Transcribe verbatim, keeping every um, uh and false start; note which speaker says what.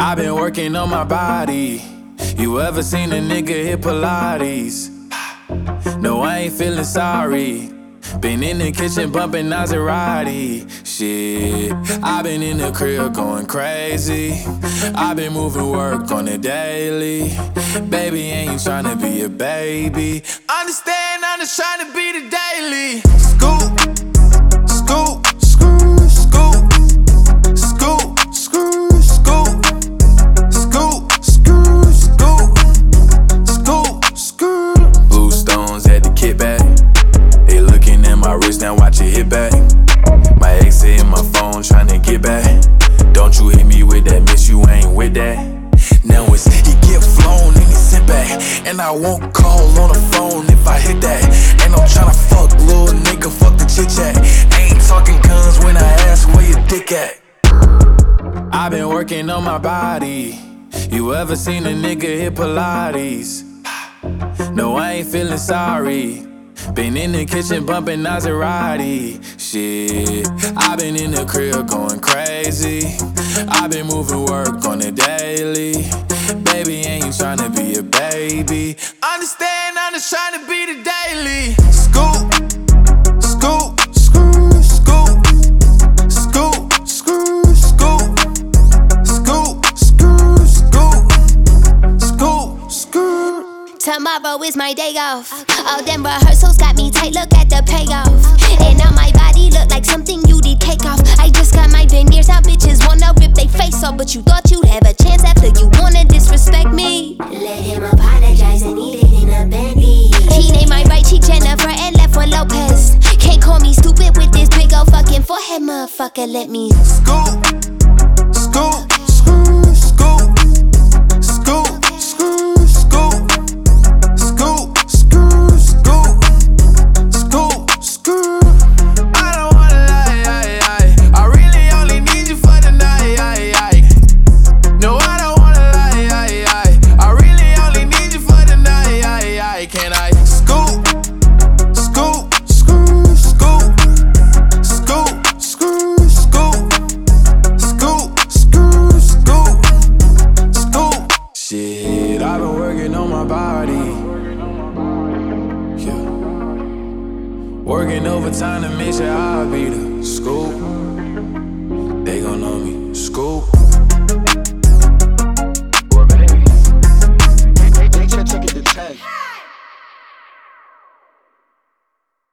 Speaker 1: I've been working on my body. You ever seen a nigga hit Pilates? No, I ain't feeling sorry. Been in the kitchen bumping Maserati. Shit, I've been in the crib going crazy. I've been moving work on the daily. Baby, ain't tryna be a baby. Understand, I'm just tryna be the daily. Scoop, scoop, screw, scoop, scoop, screw, scoop, scoop, screw, scoop, scoop, screw. Blue stones at the kickback. They looking at my wrist, now watch it hit back. My ex hit my phone, tryna get back. Don't you hit me with that, miss, you ain't with that. Now it's he get flown and he sit back. And I won't call on the phone if I hit that. And I'm tryna fuck, little nigga, fuck the chit chat. Ain't talking guns when I ask where your dick at. I've been working on my body. You ever seen a nigga hit Pilates? No, I ain't feeling sorry. Been in the kitchen bumping Maserati. Shit, I've been in the crib going crazy. I've been moving work on the daily. Baby, ain't tryna be a baby. Understand, I'm just tryna be the daily. Scoop, scoop, screw, scoop, scoop, screw, scoop, scoop, screw, scoop, scoop, screw.
Speaker 2: Tomorrow is my day off. All them rehearsals got me tight, look at the payoff. And now my body look like something you did take off. I just got my veneers out, bitches wanna rip they face off. But you thought you'd have a chance after you wanna disrespect me.
Speaker 3: Let him apologize and eat it in a Bentley.
Speaker 2: He named my right cheek Jennifer and left one Lopez. Can't call me stupid with this big ol' fucking forehead, motherfucker, let me
Speaker 1: Scoop, scoop, screw, scoop, scoop, screw, scoop, scoop, screw, scoop, scoop, screw. I don't wanna lie, I, I, I really only need you for the night, I, I. No, I don't wanna lie, I, I, I really only need you for the night, I, I. Can I scoop, scoop, screw, scoop, scoop, screw, scoop, scoop, screw, scoop, scoop. Shit, I've been working on my body. Yeah. Working overtime to make sure I'll be the scoop. They gon' know me, scoop.